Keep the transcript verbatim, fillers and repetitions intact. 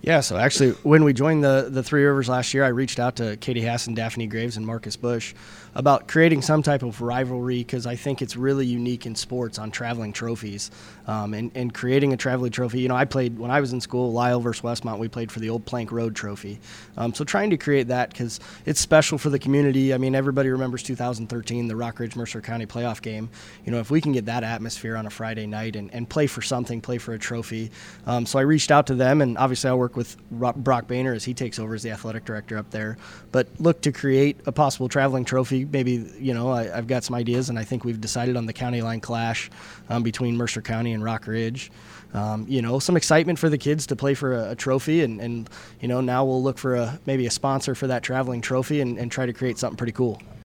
Yeah, so actually, when we joined the the Three Rivers last year, I reached out to Katie Hassan, Daphne Graves, and Marcus Bush about creating some type of rivalry because I think it's really unique in sports on traveling trophies, um, and, and creating a traveling trophy. You know, I played when I was in school, Lyle versus Westmont. We played for the old Plank Road Trophy. Um, so trying to create that because it's special for the community. I mean, everybody remembers two thousand thirteen, the Rockridge Mercer County playoff game. You know, if we can get that atmosphere on a Friday night and, and play for something, play for a trophy. Um, so I reached out to them, and obviously I work with Brock Boehner as he takes over as the athletic director up there, but look to create a possible traveling trophy. Maybe, you know, I, I've got some ideas, and I think we've decided on the county line clash um, between Mercer County and Rock Ridge. Um, you know, some excitement for the kids to play for a, a trophy, and, and, you know, now we'll look for a maybe a sponsor for that traveling trophy and, and try to create something pretty cool.